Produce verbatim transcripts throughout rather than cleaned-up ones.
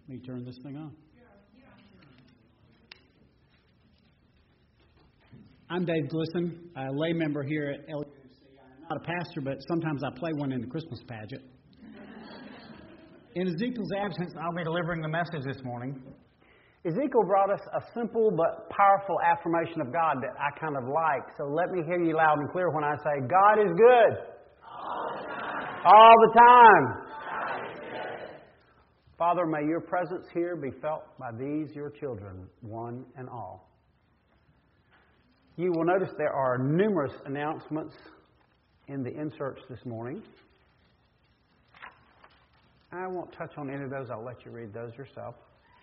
Let me turn this thing on. I'm Dave Glisson, a lay member here at L U C. I'm not a pastor, but sometimes I play one in the Christmas pageant. In Ezekiel's absence, I'll be delivering the message this morning. Ezekiel brought us a simple but powerful affirmation of God that I kind of like. So let me hear you loud and clear when I say, God is good. All the time. All the time. God is good. Father, may your presence here be felt by these, your children, one and all. You will notice there are numerous announcements in the inserts this morning. I won't touch on any of those. I'll let you read those yourself.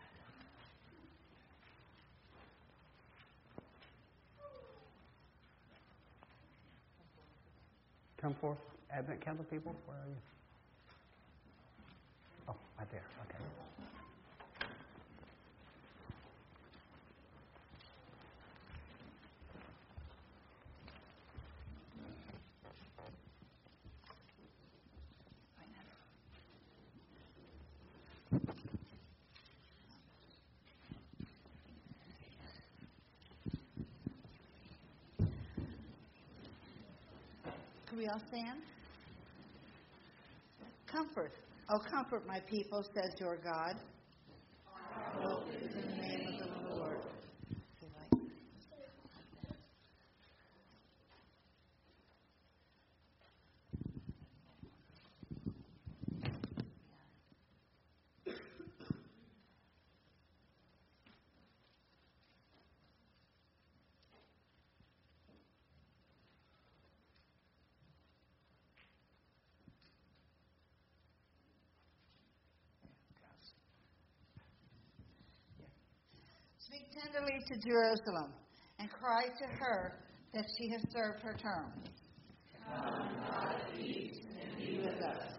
Come forth, Advent candle people. Where are you? Oh, right there. Okay. Can we all stand? Comfort. Oh, comfort my people, says your God. Our hope is in the name of the Lord. Speak tenderly to Jerusalem, and cry to her that she has served her term. Come, God, peace, and be with us.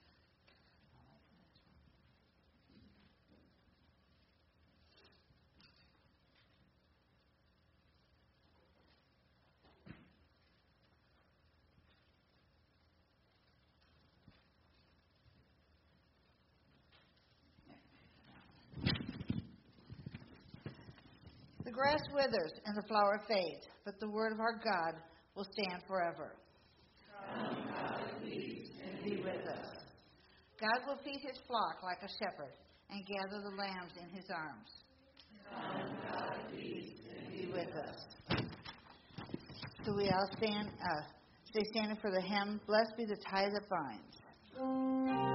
The grass withers and the flower fades, but the word of our God will stand forever. Come, God, peace, and be with us. God will feed his flock like a shepherd and gather the lambs in his arms. Come, God, peace, and be with us. So we all stand, uh, stay standing for the hymn, Blessed be the tie that binds.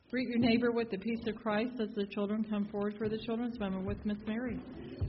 Greet your neighbor with the peace of Christ as the children come forward for the children's moment with Miss Mary.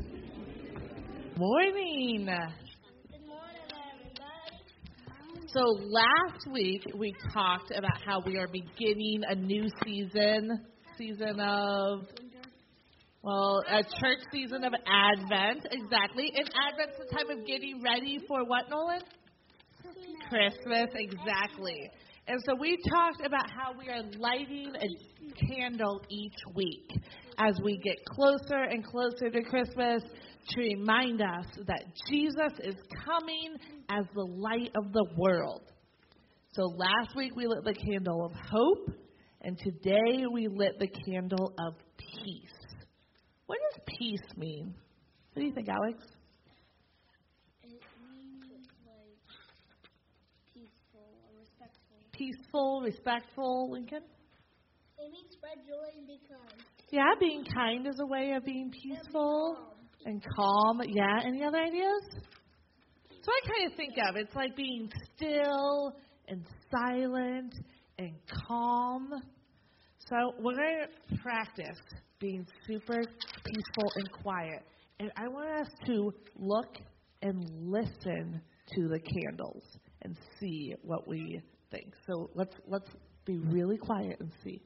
Morning. Good morning, everybody. So last week we talked about how we are beginning a new season, season of, well, a church season of Advent, exactly. And Advent's the time of getting ready for what, Nolan? Christmas, exactly. And so we talked about how we are lighting a candle each week as we get closer and closer to Christmas to remind us that Jesus is coming as the light of the world. So last week we lit the candle of hope, and today we lit the candle of peace. What does peace mean? What do you think, Alex? It means like peaceful or respectful. Peaceful, respectful, Lincoln? It means spread joy and be kind. Yeah, being kind is a way of being peaceful and calm. Yeah, any other ideas? So I kind of think of it's like being still and silent and calm. So we're going to practice being super peaceful and quiet. And I want us to look and listen to the candles and see what we think. So let's let's be really quiet and see.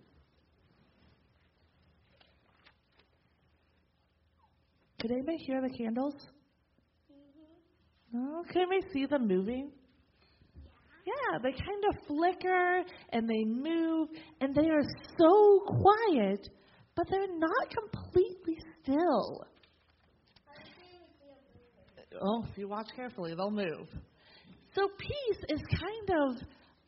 Could anybody hear the candles? Mm-hmm. No? Can anybody see them moving? Yeah. yeah, they kind of flicker and they move and they are so quiet, but they're not completely still. Oh, if you watch carefully, they'll move. So peace is kind of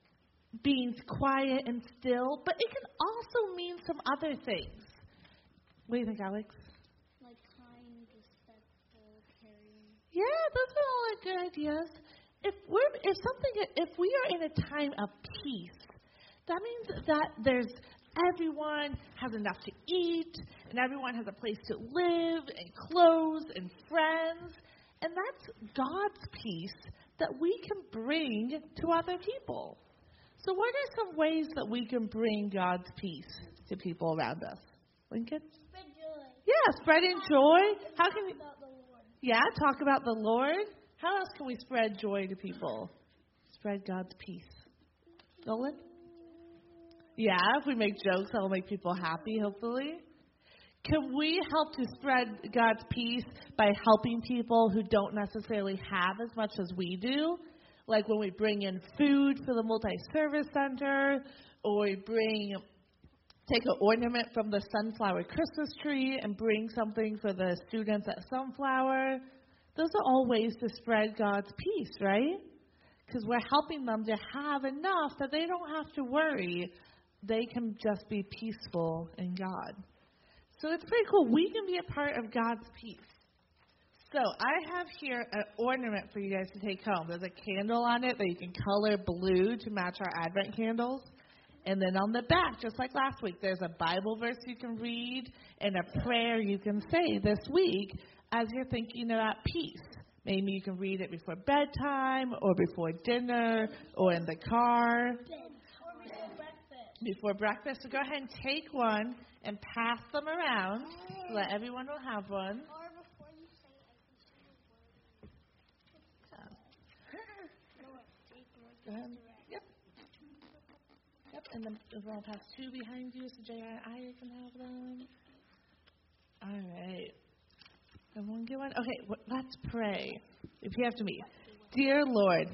being quiet and still, but it can also mean some other things. What do you think, Alex? Like kind, respectful, caring. Yeah, those are all good ideas. If we're if something if we are in a time of peace, that means that there's everyone has enough to eat and everyone has a place to live and clothes and friends. And that's God's peace that we can bring to other people. So what are some ways that we can bring God's peace to people around us? Lincoln? Spread joy. Yeah, spreading joy. How can you? About the Lord. Yeah, talk about the Lord. How else can we spread joy to people? Spread God's peace. Nolan? Yeah, if we make jokes, that will make people happy, hopefully. Can we help to spread God's peace by helping people who don't necessarily have as much as we do? Like when we bring in food for the multi-service center, or we bring, take an ornament from the Sunflower Christmas tree and bring something for the students at Sunflower. Those are all ways to spread God's peace, right? Because we're helping them to have enough that they don't have to worry. They can just be peaceful in God. So it's pretty cool. We can be a part of God's peace. So I have here an ornament for you guys to take home. There's a candle on it that you can color blue to match our Advent candles. And then on the back, just like last week, there's a Bible verse you can read and a prayer you can say this week as you're thinking about peace. Maybe you can read it before bedtime or before dinner or in the car. Or before breakfast. Before breakfast. So go ahead and take one and pass them around so that everyone will have one. Or before you say, I can say a word. Um, yep. Yep, and then we'll pass two behind you so J R and I can have them. All right. Everyone get one? Okay, well, let's pray. Repeat after me. Dear Lord,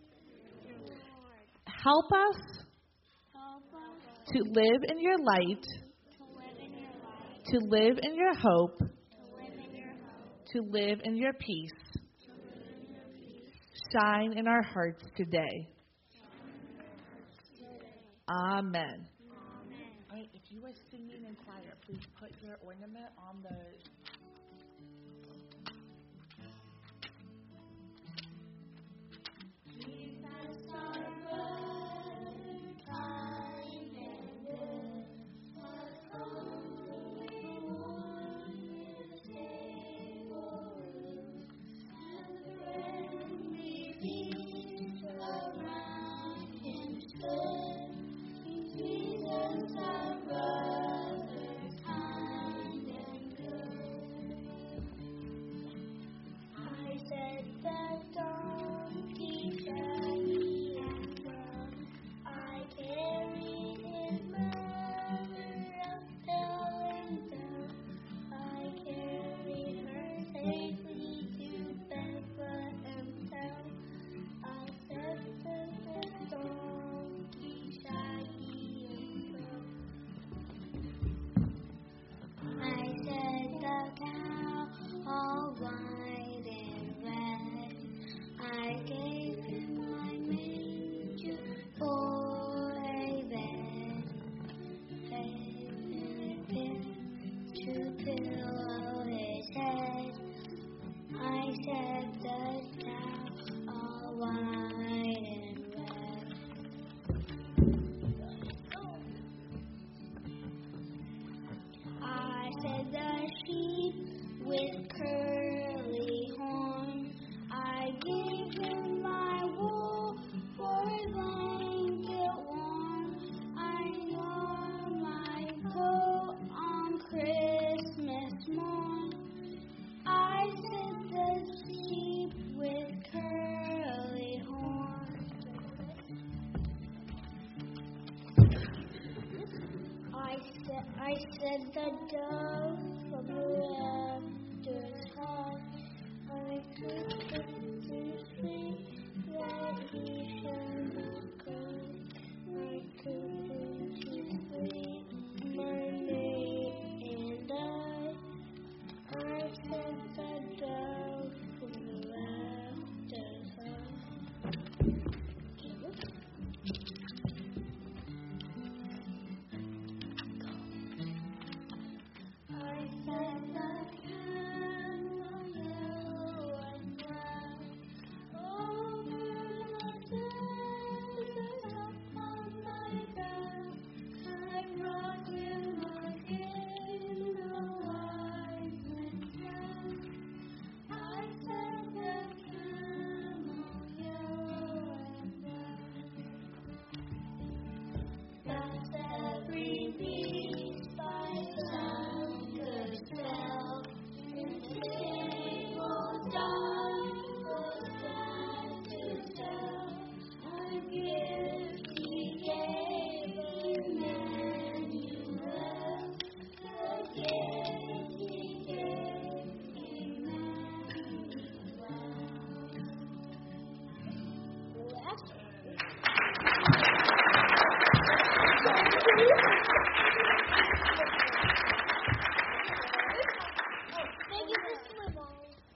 help us Help us to live in your light, to live in your light, to live in your hope, to live in your hope, to live in your peace. to live in your peace. Shine in our hearts today. Today. Amen. Amen. All right, if you are singing in choir, please put your ornament on the... Jesus, our I said the dove from the raptor's high. I could to sleep that he had gone. I could to sleep my mate and I. I said the dove from the raptor's high. I said the candle yellow and brown over the desert upon my back. I brought you my candle wise and brown. I said the candle yellow and brown. That's every beast by sound could smell. And table dark was glad to tell. A gift he gave Emmanuel. The gift he gave Emmanuel. Thank you for swimming.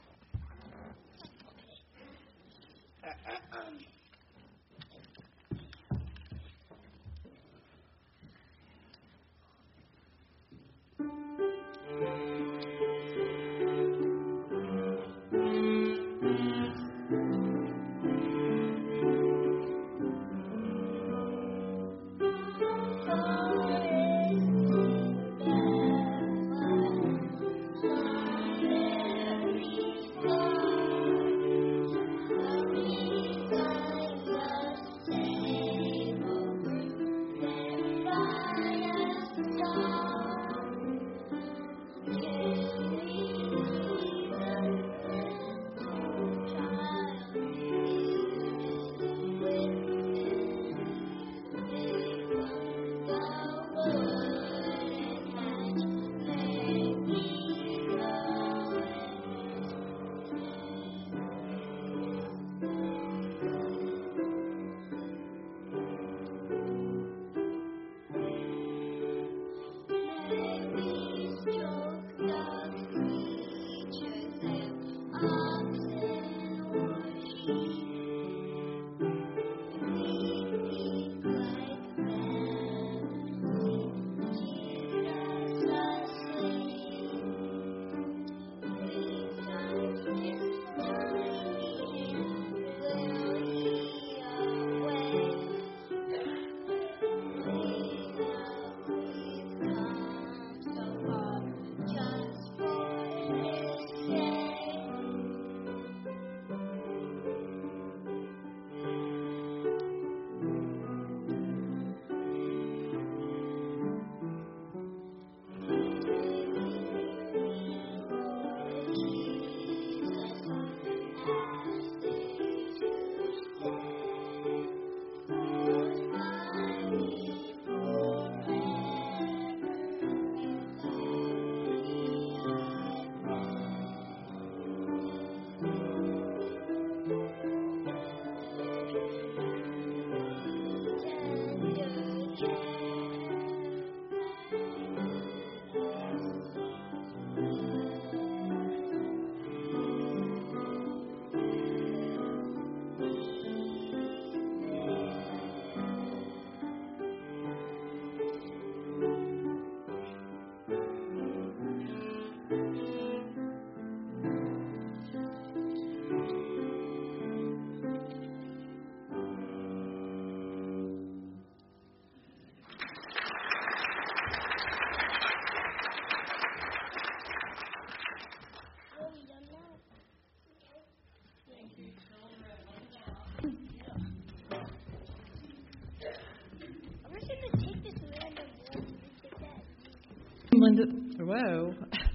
Linda, whoa.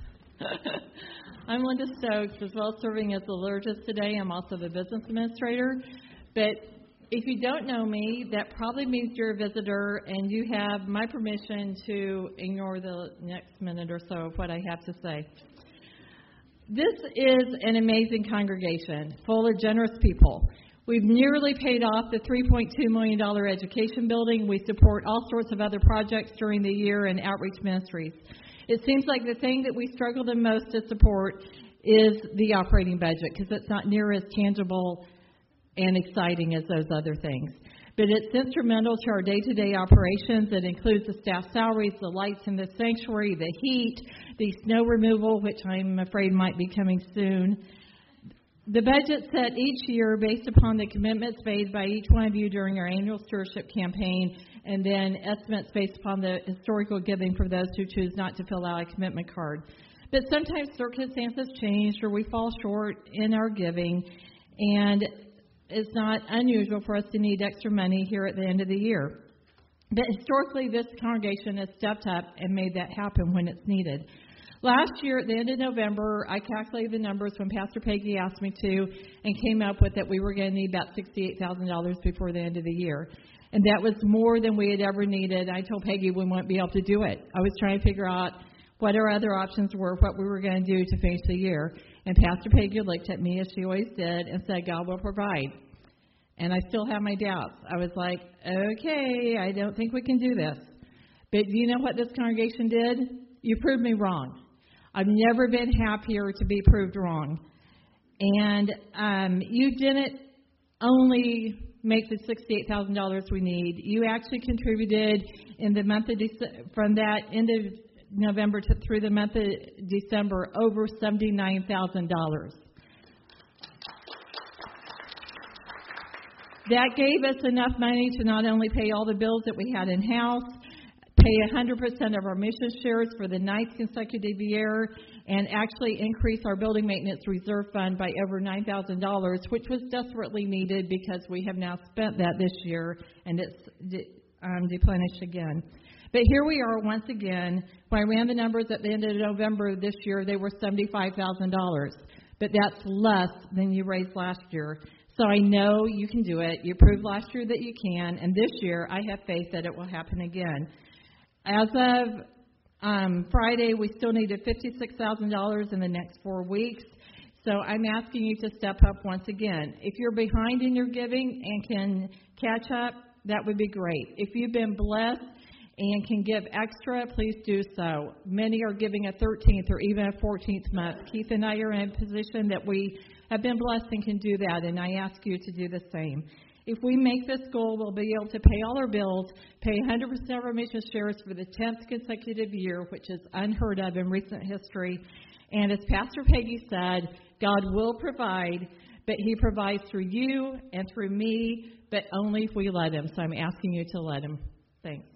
I'm Linda Stokes, as well as serving as the liturgist today. I'm also the business administrator. But if you don't know me, that probably means you're a visitor and you have my permission to ignore the next minute or so of what I have to say. This is an amazing congregation full of generous people. We've nearly paid off the three point two million dollars education building. We support all sorts of other projects during the year and outreach ministries. It seems like the thing that we struggle the most to support is the operating budget because it's not near as tangible and exciting as those other things. But it's instrumental to our day-to-day operations. It includes the staff salaries, the lights in the sanctuary, the heat, the snow removal, which I'm afraid might be coming soon. The budget's set each year based upon the commitments made by each one of you during our annual stewardship campaign, and then estimates based upon the historical giving for those who choose not to fill out a commitment card. But sometimes circumstances change or we fall short in our giving, and it's not unusual for us to need extra money here at the end of the year. But historically, this congregation has stepped up and made that happen when it's needed. Last year, at the end of November, I calculated the numbers when Pastor Peggy asked me to and came up with that we were going to need about sixty-eight thousand dollars before the end of the year. And that was more than we had ever needed. I told Peggy we wouldn't be able to do it. I was trying to figure out what our other options were, what we were going to do to finish the year. And Pastor Peggy looked at me, as she always did, and said, God will provide. And I still have my doubts. I was like, okay, I don't think we can do this. But do you know what this congregation did? You proved me wrong. I've never been happier to be proved wrong. And um, you didn't only make the sixty-eight thousand dollars we need. You actually contributed in the month of Dece- from that end of November to through the month of December over seventy-nine thousand dollars. That gave us enough money to not only pay all the bills that we had in-house, pay one hundred percent of our mission shares for the ninth consecutive year, and actually increase our building maintenance reserve fund by over nine thousand dollars, which was desperately needed because we have now spent that this year, and it's de- um, deplenished again. But here we are once again. When I ran the numbers at the end of November this year, they were seventy-five thousand dollars. But that's less than you raised last year. So I know you can do it. You proved last year that you can, and this year I have faith that it will happen again. As of um, Friday, we still needed fifty-six thousand dollars in the next four weeks. So I'm asking you to step up once again. If you're behind in your giving and can catch up, that would be great. If you've been blessed and can give extra, please do so. Many are giving a thirteenth or even a fourteenth month. Keith and I are in a position that we have been blessed and can do that, and I ask you to do the same. If we make this goal, we'll be able to pay all our bills, pay one hundred percent of our mission shares for the tenth consecutive year, which is unheard of in recent history. And as Pastor Peggy said, God will provide, but He provides through you and through me, but only if we let Him. So I'm asking you to let Him. Thanks.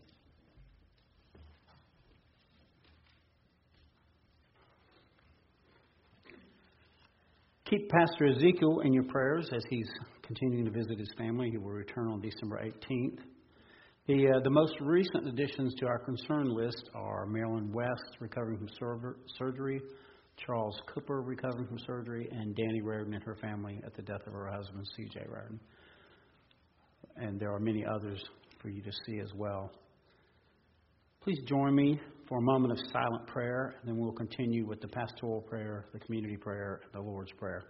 Keep Pastor Ezekiel in your prayers as he's continuing to visit his family. He will return on December eighteenth. The uh, the most recent additions to our concern list are Marilyn West, recovering from sur- surgery, Charles Cooper, recovering from surgery, and Danny Raridan and her family at the death of her husband, C J Raridan. And there are many others for you to see as well. Please join me for a moment of silent prayer, and then we'll continue with the pastoral prayer, the community prayer, and the Lord's Prayer.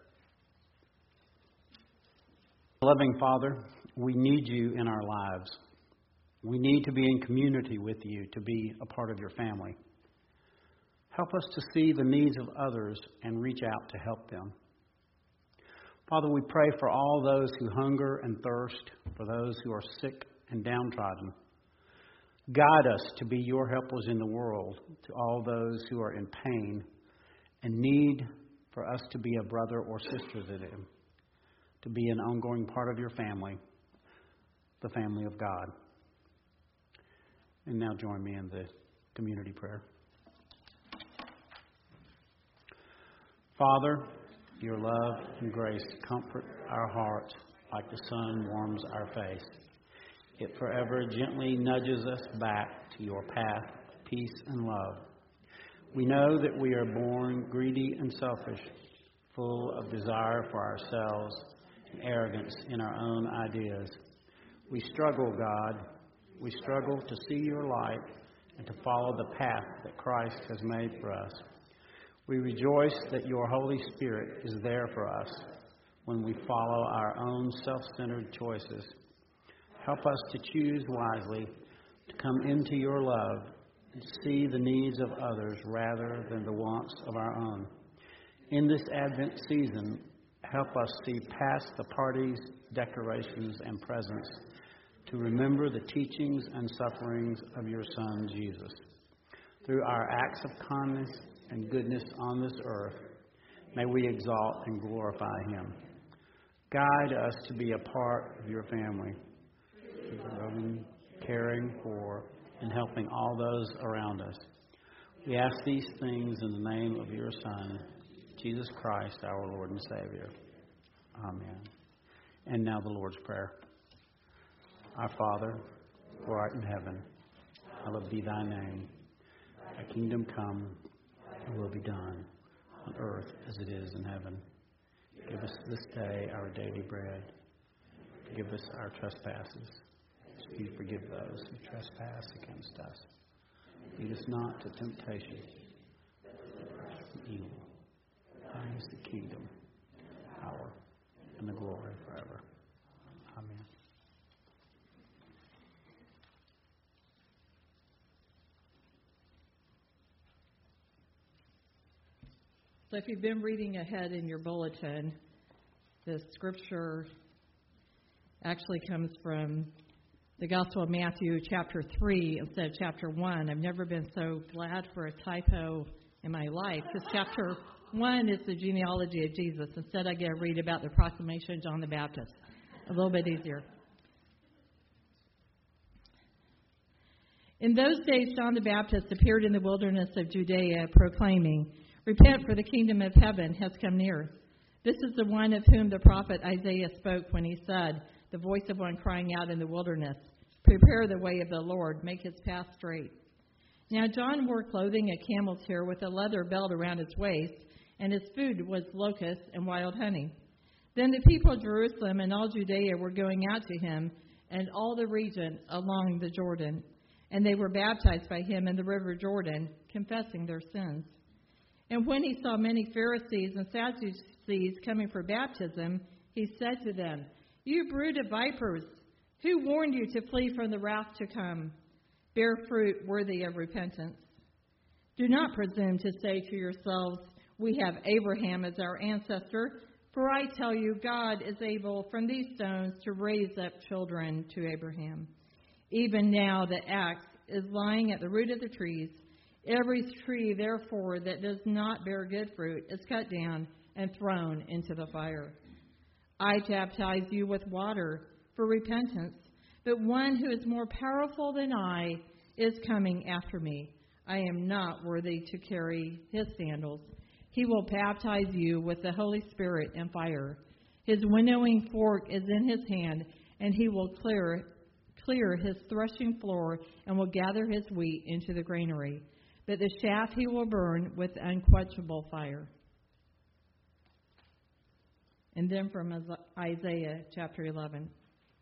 Loving Father, we need you in our lives. We need to be in community with you, to be a part of your family. Help us to see the needs of others and reach out to help them. Father, we pray for all those who hunger and thirst, for those who are sick and downtrodden. Guide us to be your helpers in the world, to all those who are in pain and need for us to be a brother or sister to them, to be an ongoing part of your family, the family of God. And now join me in the community prayer. Father, your love and grace comfort our hearts like the sun warms our face. It forever gently nudges us back to your path of peace and love. We know that we are born greedy and selfish, full of desire for ourselves and arrogance in our own ideas. We struggle, God. We struggle to see your light and to follow the path that Christ has made for us. We rejoice that your Holy Spirit is there for us when we follow our own self-centered choices. Help us to choose wisely, to come into your love and see the needs of others rather than the wants of our own. In this Advent season, help us see past the parties, decorations, and presents to remember the teachings and sufferings of your Son, Jesus. Through our acts of kindness and goodness on this earth, may we exalt and glorify him. Guide us to be a part of your family, loving, caring for, and helping all those around us. We ask these things in the name of your Son, Jesus Christ, our Lord and Savior. Amen. And now the Lord's Prayer. Our Father, who art in heaven, hallowed be thy name. Thy kingdom come, thy will be done, on earth as it is in heaven. Give us this day our daily bread. Forgive us our trespasses, as we forgive those who trespass against us. Lead us not to temptation, but deliver us from evil. Thine is the kingdom, the power, and the glory forever. Amen. So if you've been reading ahead in your bulletin, the scripture actually comes from the Gospel of Matthew, chapter three, instead of chapter one. I've never been so glad for a typo in my life, because chapter one is the genealogy of Jesus. Instead, I get to read about the proclamation of John the Baptist. A little bit easier. In those days, John the Baptist appeared in the wilderness of Judea, proclaiming, "Repent, for the kingdom of heaven has come near. This is the one of whom the prophet Isaiah spoke when he said, 'The voice of one crying out in the wilderness, prepare the way of the Lord, make his path straight.' Now John wore clothing of camel's hair with a leather belt around his waist, and his food was locusts and wild honey. Then the people of Jerusalem and all Judea were going out to him, and all the region along the Jordan. And they were baptized by him in the river Jordan, confessing their sins. And when he saw many Pharisees and Sadducees coming for baptism, he said to them, 'You brood of vipers, who warned you to flee from the wrath to come? Bear fruit worthy of repentance. Do not presume to say to yourselves, we have Abraham as our ancestor, for I tell you, God is able from these stones to raise up children to Abraham. Even now the axe is lying at the root of the trees. Every tree, therefore, that does not bear good fruit is cut down and thrown into the fire. I baptize you with water for repentance, but one who is more powerful than I is coming after me. I am not worthy to carry his sandals. He will baptize you with the Holy Spirit and fire. His winnowing fork is in his hand, and he will clear, clear his threshing floor and will gather his wheat into the granary. But the chaff he will burn with unquenchable fire." And then from Isaiah chapter eleven.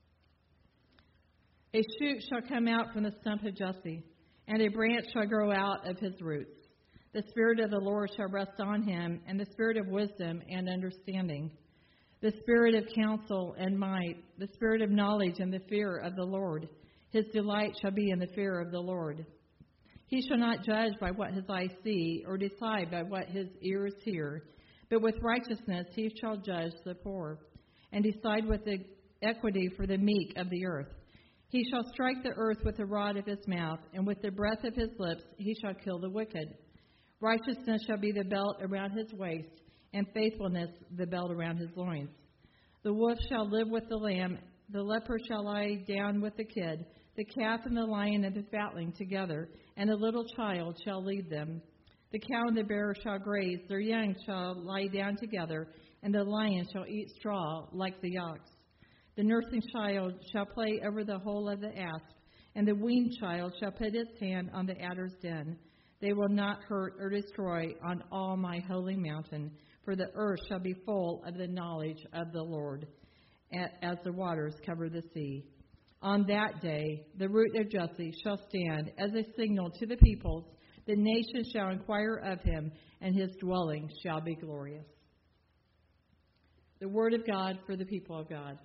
"A shoot shall come out from the stump of Jesse, and a branch shall grow out of his roots. The Spirit of the Lord shall rest on him, and the Spirit of wisdom and understanding, the Spirit of counsel and might, the Spirit of knowledge and the fear of the Lord. His delight shall be in the fear of the Lord. He shall not judge by what his eyes see, or decide by what his ears hear, but with righteousness he shall judge the poor, and decide with the equity for the meek of the earth. He shall strike the earth with the rod of his mouth, and with the breath of his lips he shall kill the wicked. Righteousness shall be the belt around his waist, and faithfulness the belt around his loins. The wolf shall live with the lamb, the leper shall lie down with the kid, the calf and the lion and the fatling together, and a little child shall lead them. The cow and the bear shall graze, their young shall lie down together, and the lion shall eat straw like the ox. The nursing child shall play over the hole of the asp, and the weaned child shall put its hand on the adder's den. They will not hurt or destroy on all my holy mountain, for the earth shall be full of the knowledge of the Lord, as the waters cover the sea. On that day, the root of Jesse shall stand as a signal to the peoples. The nations shall inquire of him, and his dwelling shall be glorious. The word of God for the people of God.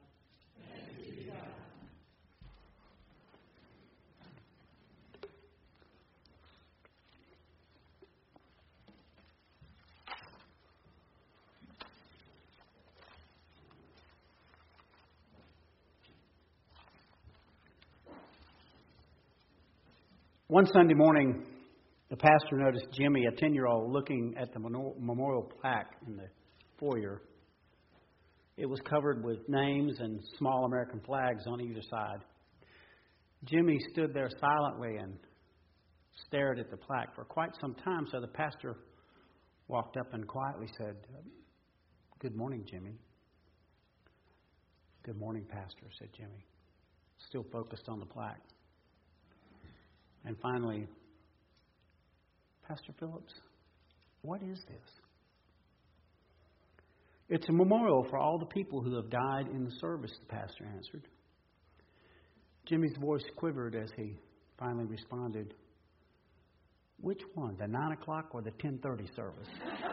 One Sunday morning, the pastor noticed Jimmy, a ten-year-old, looking at the memorial plaque in the foyer. It was covered with names and small American flags on either side. Jimmy stood there silently and stared at the plaque for quite some time, so the pastor walked up and quietly said, "Good morning, Jimmy." "Good morning, Pastor," said Jimmy, still focused on the plaque. And finally, "Pastor Phillips, what is this?" "It's a memorial for all the people who have died in the service," the pastor answered. Jimmy's voice quivered as he finally responded, "Which one, the nine o'clock or the ten thirty service?"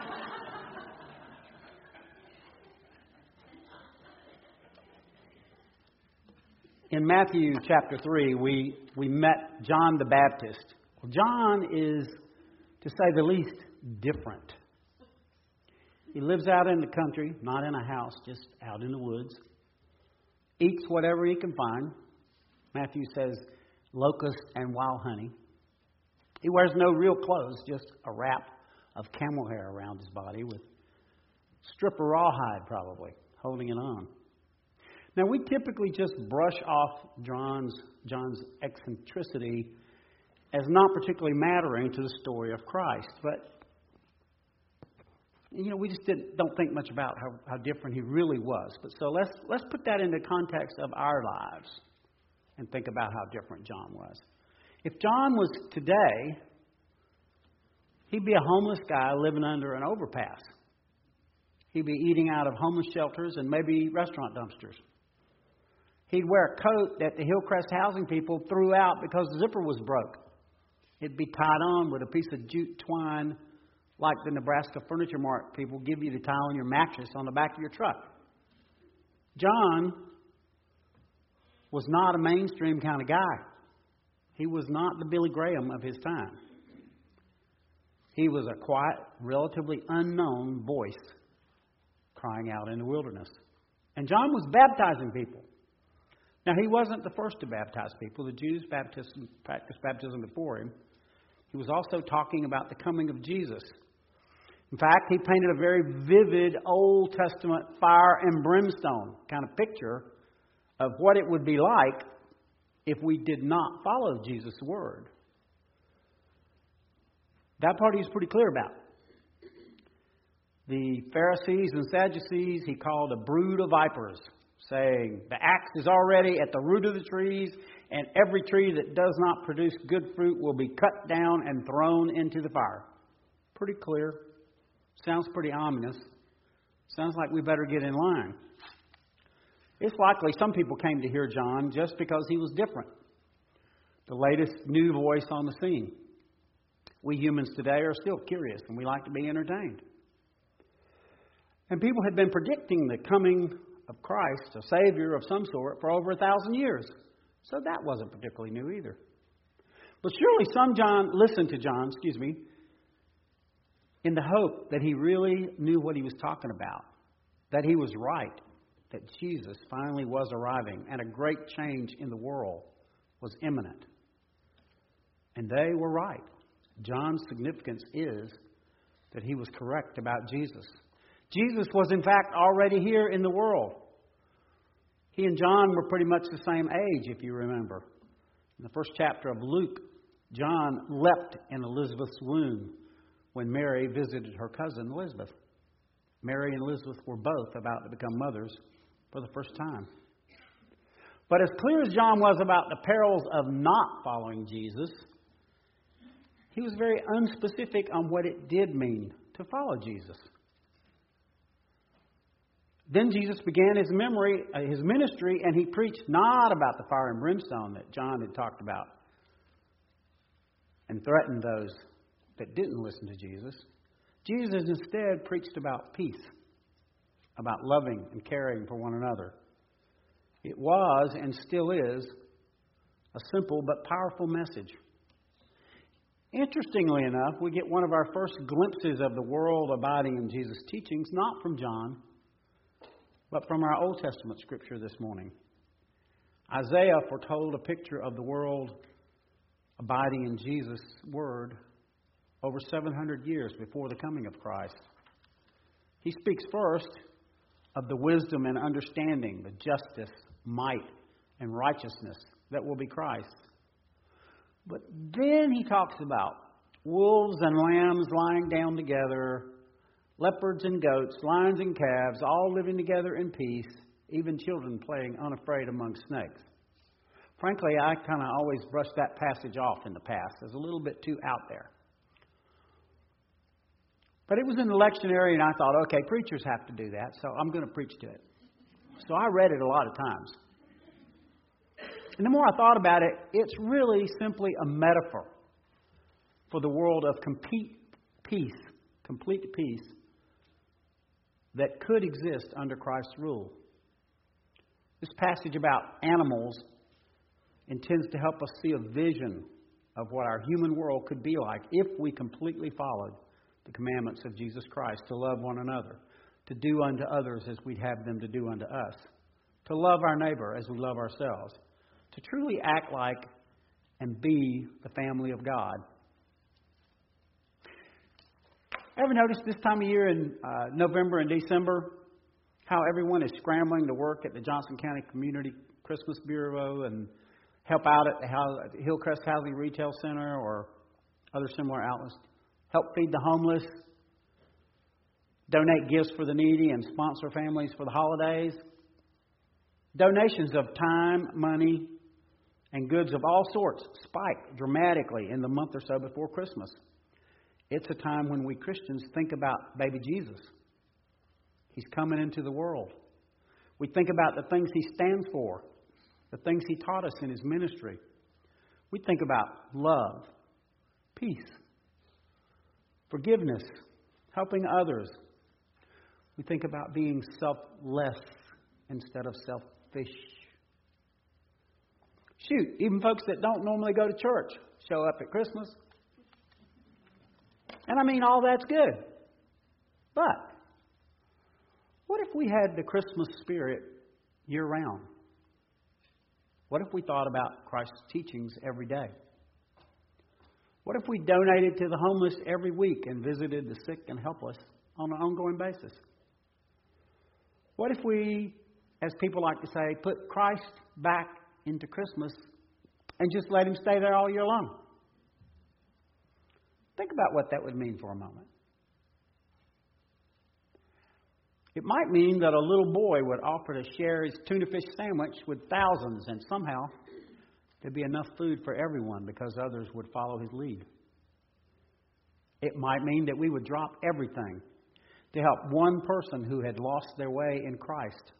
In Matthew chapter three, we, we met John the Baptist. Well, John is, to say the least, different. He lives out in the country, not in a house, just out in the woods. Eats whatever he can find. Matthew says locust and wild honey. He wears no real clothes, just a wrap of camel hair around his body with strip of rawhide probably holding it on. Now, we typically just brush off John's, John's eccentricity as not particularly mattering to the story of Christ. But, you know, we just didn't, don't think much about how, how different he really was. But so let's, let's put that into context of our lives and think about how different John was. If John was today, he'd be a homeless guy living under an overpass. He'd be eating out of homeless shelters and maybe restaurant dumpsters. He'd wear a coat that the Hillcrest housing people threw out because the zipper was broke. It'd be tied on with a piece of jute twine like the Nebraska Furniture Mart people give you to tie on your mattress on the back of your truck. John was not a mainstream kind of guy. He was not the Billy Graham of his time. He was a quiet, relatively unknown voice crying out in the wilderness. And John was baptizing people. Now, he wasn't the first to baptize people. The Jews baptism, practiced baptism before him. He was also talking about the coming of Jesus. In fact, he painted a very vivid Old Testament fire and brimstone kind of picture of what it would be like if we did not follow Jesus' word. That part he's pretty clear about. The Pharisees and Sadducees he called a brood of vipers, saying the axe is already at the root of the trees, and every tree that does not produce good fruit will be cut down and thrown into the fire. Pretty clear. Sounds pretty ominous. Sounds like we better get in line. It's likely some people came to hear John just because he was different. The latest new voice on the scene. We humans today are still curious and we like to be entertained. And people had been predicting the coming of Christ, a Savior of some sort, for over a thousand years. So that wasn't particularly new either. But surely some John listened to John, excuse me, in the hope that he really knew what he was talking about, that he was right, that Jesus finally was arriving, and a great change in the world was imminent. And they were right. John's significance is that he was correct about Jesus. Jesus was, in fact, already here in the world. He and John were pretty much the same age, if you remember. In the first chapter of Luke, John leapt in Elizabeth's womb when Mary visited her cousin Elizabeth. Mary and Elizabeth were both about to become mothers for the first time. But as clear as John was about the perils of not following Jesus, he was very unspecific on what it did mean to follow Jesus. Then Jesus began his memory, uh, his ministry, and he preached not about the fire and brimstone that John had talked about and threatened those that didn't listen to Jesus. Jesus instead preached about peace, about loving and caring for one another. It was and still is a simple but powerful message. Interestingly enough, we get one of our first glimpses of the world abiding in Jesus' teachings, not from John, but from our Old Testament scripture this morning. Isaiah foretold a picture of the world abiding in Jesus' word over seven hundred years before the coming of Christ. He speaks first of the wisdom and understanding, the justice, might, and righteousness that will be Christ. But then he talks about wolves and lambs lying down together, leopards and goats, lions and calves, all living together in peace, even children playing unafraid among snakes. Frankly, I kind of always brushed that passage off in the past as a little bit too out there. But it was in the lectionary, and I thought, okay, preachers have to do that, so I'm going to preach to it. So I read it a lot of times. And the more I thought about it, it's really simply a metaphor for the world of complete peace, complete peace that could exist under Christ's rule. This passage about animals intends to help us see a vision of what our human world could be like if we completely followed the commandments of Jesus Christ, to love one another, to do unto others as we'd have them to do unto us, to love our neighbor as we love ourselves, to truly act like and be the family of God. Ever notice this time of year in uh, November and December how everyone is scrambling to work at the Johnson County Community Christmas Bureau and help out at the Hillcrest Housing Retail Center or other similar outlets, help feed the homeless, donate gifts for the needy, and sponsor families for the holidays? Donations of time, money, and goods of all sorts spike dramatically in the month or so before Christmas. It's a time when we Christians think about baby Jesus. He's coming into the world. We think about the things He stands for, the things He taught us in His ministry. We think about love, peace, forgiveness, helping others. We think about being selfless instead of selfish. Shoot, even folks that don't normally go to church show up at Christmas. And I mean, all that's good. But what if we had the Christmas spirit year-round? What if we thought about Christ's teachings every day? What if we donated to the homeless every week and visited the sick and helpless on an ongoing basis? What if we, as people like to say, put Christ back into Christmas and just let Him stay there all year long? Think about what that would mean for a moment. It might mean that a little boy would offer to share his tuna fish sandwich with thousands, and somehow there'd be enough food for everyone because others would follow his lead. It might mean that we would drop everything to help one person who had lost their way in Christ.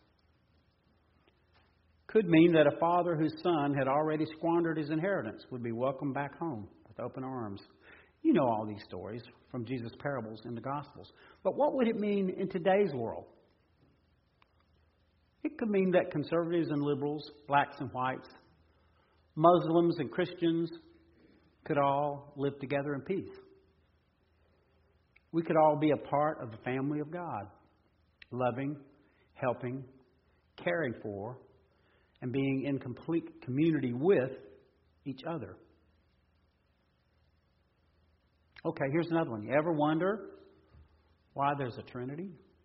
Could mean that a father whose son had already squandered his inheritance would be welcomed back home with open arms. You know all these stories from Jesus' parables in the Gospels. But what would it mean in today's world? It could mean that conservatives and liberals, blacks and whites, Muslims and Christians could all live together in peace. We could all be a part of the family of God, loving, helping, caring for, and being in complete community with each other. Okay, here's another one. You ever wonder why there's a Trinity?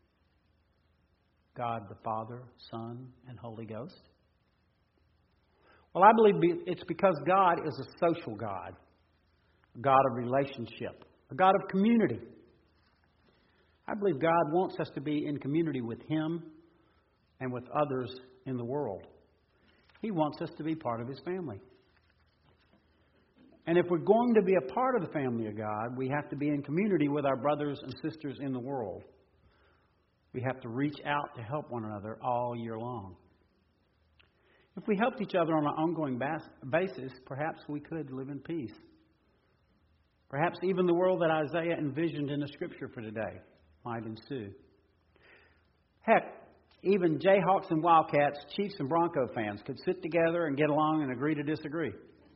God the Father, Son, and Holy Ghost? Well, I believe it's because God is a social God, a God of relationship, a God of community. I believe God wants us to be in community with Him and with others in the world. He wants us to be part of His family. And if we're going to be a part of the family of God, we have to be in community with our brothers and sisters in the world. We have to reach out to help one another all year long. If we helped each other on an ongoing bas- basis, perhaps we could live in peace. Perhaps even the world that Isaiah envisioned in the Scripture for today might ensue. Heck, even Jayhawks and Wildcats, Chiefs and Bronco fans could sit together and get along and agree to disagree.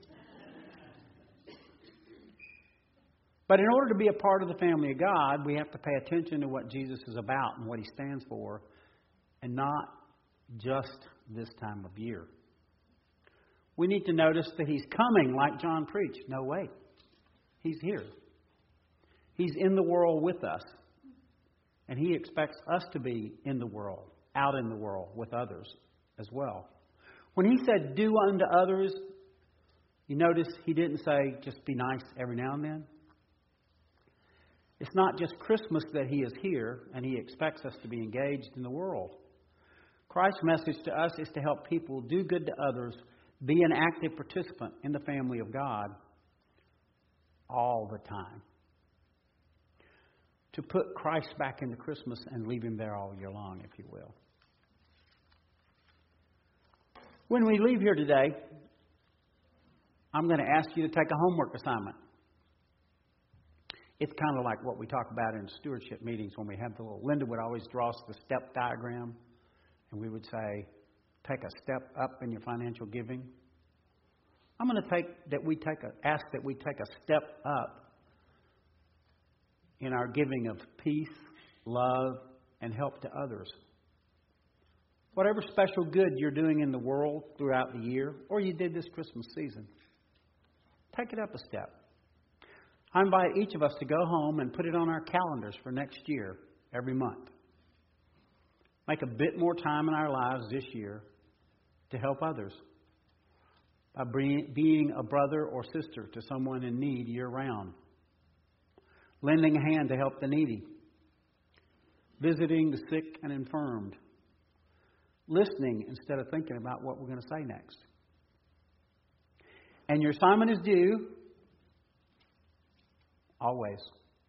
But in order to be a part of the family of God, we have to pay attention to what Jesus is about and what He stands for, and not just this time of year. We need to notice that He's coming like John preached. No, wait. He's here. He's in the world with us. And He expects us to be in the world, out in the world with others as well. When He said, do unto others, you notice He didn't say, just be nice every now and then. It's not just Christmas that He is here, and He expects us to be engaged in the world. Christ's message to us is to help people do good to others, be an active participant in the family of God all the time. To put Christ back into Christmas and leave Him there all year long, if you will. When we leave here today, I'm going to ask you to take a homework assignment. It's kind of like what we talk about in stewardship meetings when we have the little, Linda would always draw us the step diagram, and we would say, take a step up in your financial giving. I'm going to take that we take a, ask that we take a step up in our giving of peace, love, and help to others. Whatever special good you're doing in the world throughout the year, or you did this Christmas season, take it up a step. I invite each of us to go home and put it on our calendars for next year, every month. Make a bit more time in our lives this year to help others. By being a brother or sister to someone in need year-round. Lending a hand to help the needy. Visiting the sick and infirmed. Listening instead of thinking about what we're going to say next. And your assignment is due always.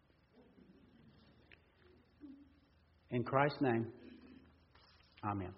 In Christ's name, amen.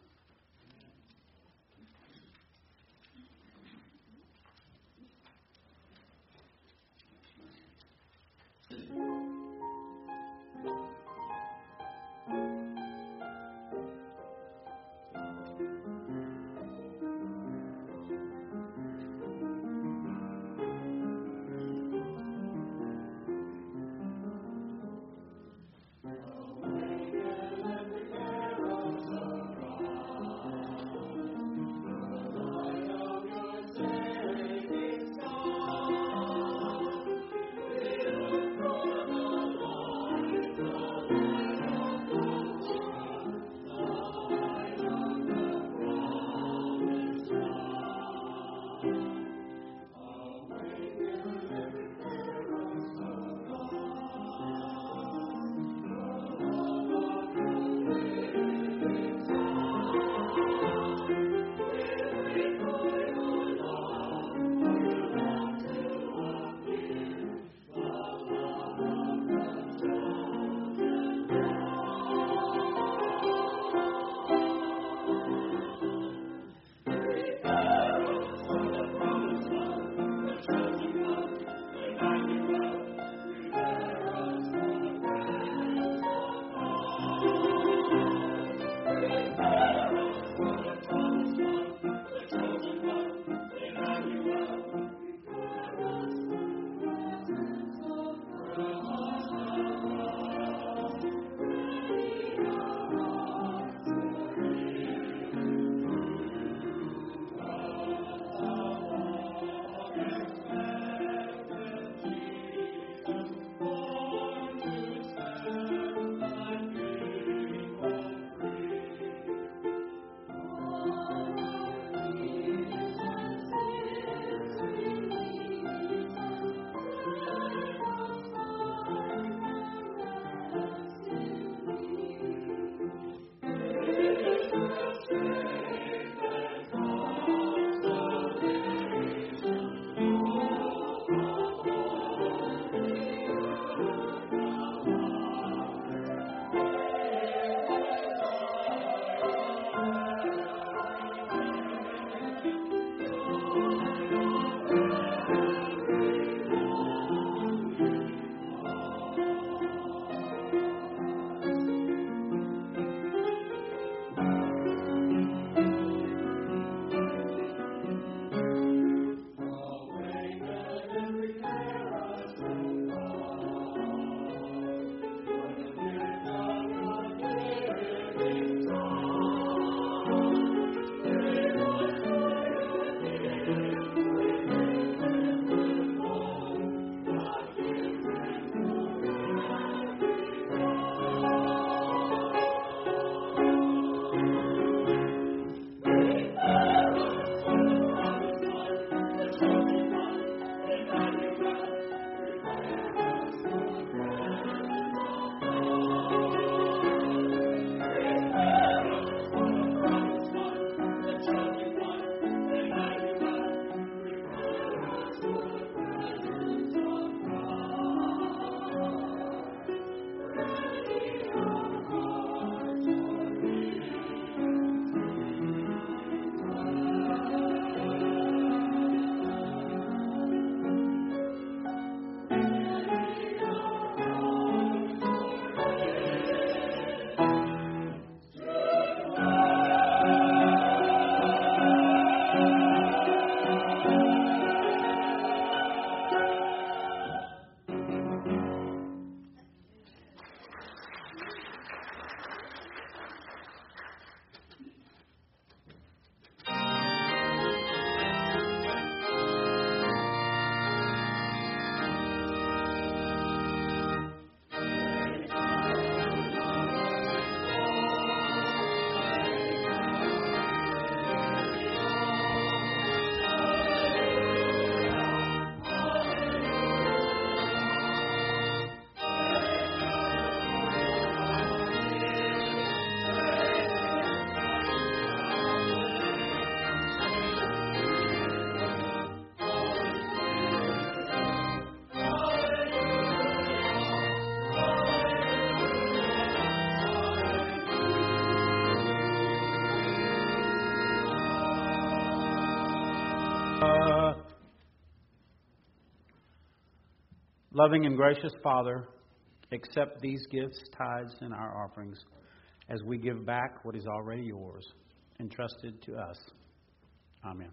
Loving and gracious Father, accept these gifts, tithes, and our offerings as we give back what is already yours, entrusted to us. Amen.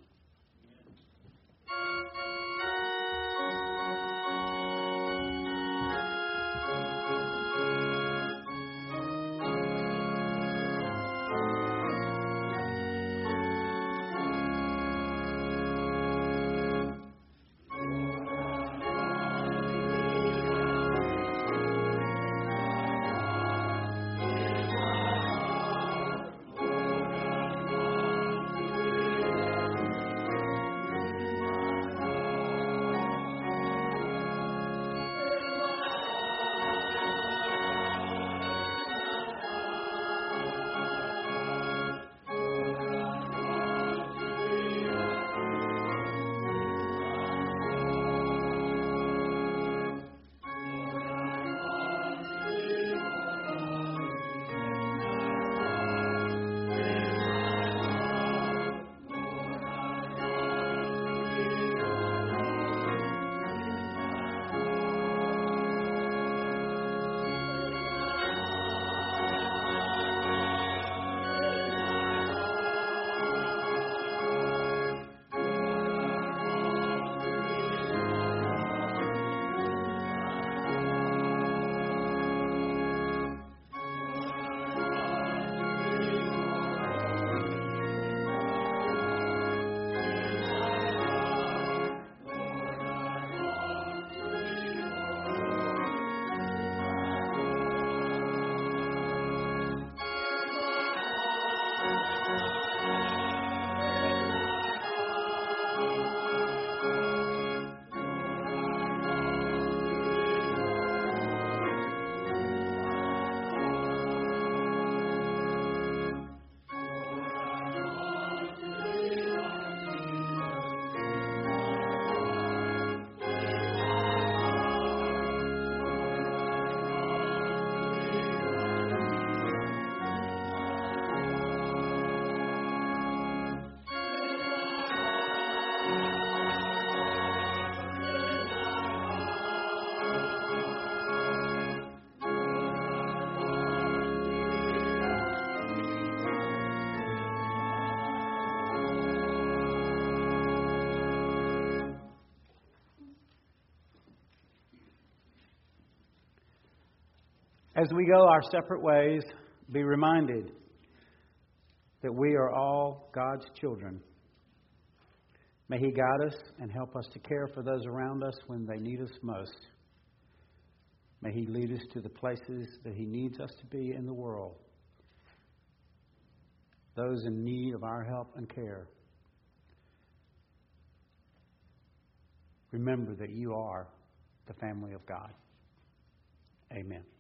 As we go our separate ways, be reminded that we are all God's children. May He guide us and help us to care for those around us when they need us most. May He lead us to the places that He needs us to be in the world, those in need of our help and care. Remember that you are the family of God. Amen.